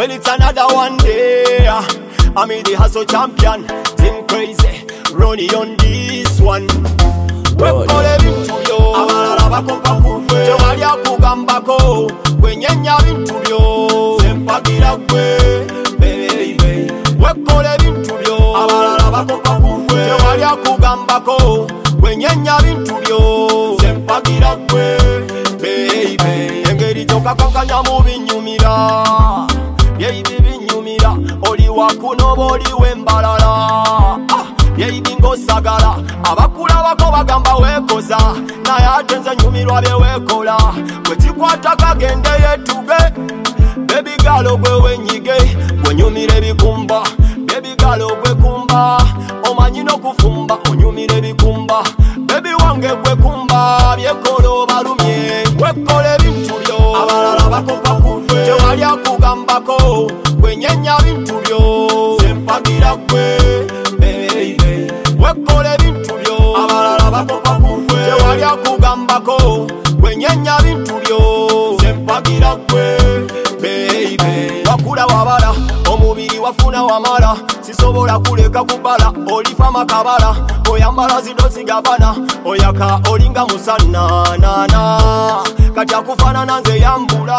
Well, it's another one day. I'm the hustle champion, Team Crazy, Ronnie on this one. Wekole bintu byo abalala bakopa kuwe tewali akugambako gwenyenya bintu byo sempagira gwe baby. Wekole bintu byo abalala bakopa kuwe tewali akugambako gwenyenya bintu byo sempagira gwe baby. Engeri gyokakakanya mu binyumira byeibi binyumira oli wakuno boli wembalala byeibi ngosagala abakulabako bagamba wekoza naye ate nze nyumirwa byewekola bwekikwata kagende yetuge bebigalo gwe wenyige gwenyumira ebikumba bebigalo gwe kumba omanyi n'okufumba onyumira ebikumba bebi wange gwe kumba byekola obalumye wekola ebintu byo abalala bakopa kuwe tewali akugambako gwenyenya bintu byo sempagira gwe baby. Wekole bintu byo abalala bakopa kuwe tewali akugambako gwenyenya bintu byo sempagira gwe baby. Wakula wabala omubiri wafuna wamala sisobola kuleka kubala olifa makabala oyambala zidozigabana oyaka olinga musana nana kati akufanana nze yambula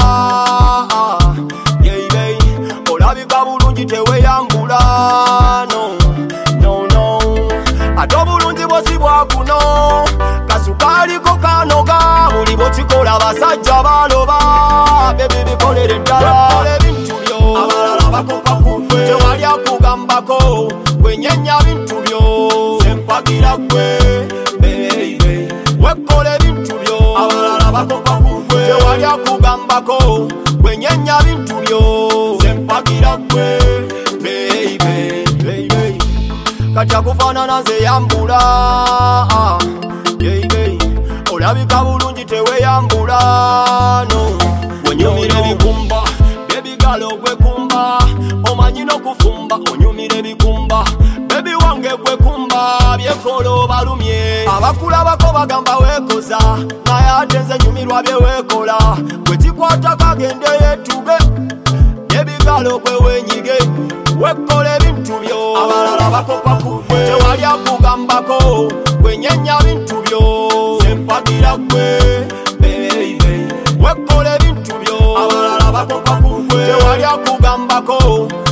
yeibei olabika bulungi teweyambula no ate obulungi bwosi bwakuno kasukaliko kanoga buli bwekikola basajja baloba bebi bikolere ddala bintu byo abalala bakopa kuwe tewali akugambako gwenyenya bintu byo sempagira gwe baby. Wekole bintu byo abalala bakopa kuwe tewali akugambako gwenyenya bintu byo sempagira gwe baby. Kati akufanana nze yambula baby. Olabika bulungi teweyambula onyumira ebikumba bebigalo gwe kumba omanyi n'okufumba onyumira ebikumba bebi wange gwe kumba byekola obalumye abakulabako bagamba wekoza naye ate nze nyumirwa byewekola bwekikwata kagende yetuge bebigalo gwe wenyige wekola ebintu byo abalala bakopa kuwe tewali akugambako gwenyenya bintu byo sempagira gwe baby. Wekole bintu byo abalala bakopa kuwe tewali akugambako